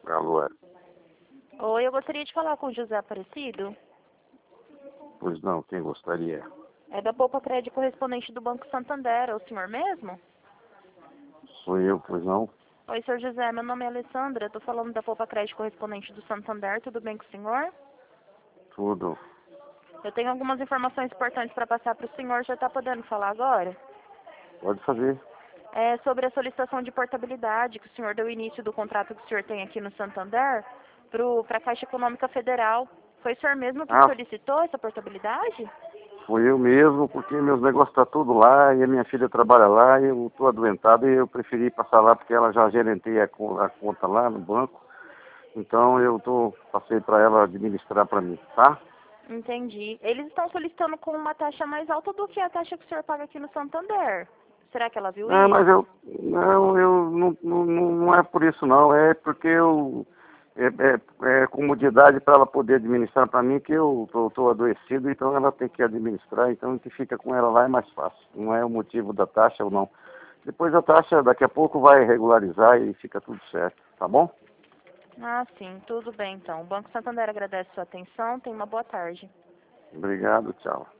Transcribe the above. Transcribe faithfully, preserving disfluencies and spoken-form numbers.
Alô, é. Oi, eu gostaria de falar com o José Aparecido. Pois não, quem gostaria? É da Poupa Crédito correspondente do Banco Santander, é o senhor mesmo? Sou eu, pois não? Oi, senhor José, meu nome é Alessandra, estou falando da Poupa Crédito correspondente do Santander, tudo bem com o senhor? Tudo. Eu tenho algumas informações importantes para passar para o senhor, já está podendo falar agora? Pode fazer. É sobre a solicitação de portabilidade, que o senhor deu início do contrato que o senhor tem aqui no Santander, para a Caixa Econômica Federal. Foi o senhor mesmo que Ah, solicitou essa portabilidade? fui eu mesmo, porque meus negócios estão tudo lá e a minha filha trabalha lá e eu estou adoentado e eu preferi passar lá porque ela já gerenteia a, co- a conta lá no banco. Então eu tô, passei para ela administrar para mim, tá? Entendi. Eles estão solicitando com uma taxa mais alta do que a taxa que o senhor paga aqui no Santander. Será que ela viu Não, mas isso? eu não, eu não, não, não não é por isso não, é porque eu é, é, é comodidade para ela poder administrar para mim que eu tô, tô adoecido, então ela tem que administrar, então o que fica com ela lá é mais fácil. Não é o motivo da taxa ou não. Depois a taxa daqui a pouco vai regularizar e fica tudo certo, tá bom? Ah, sim. Tudo bem, então. O Banco Santander agradece sua atenção. Tenha uma boa tarde. Obrigado, tchau.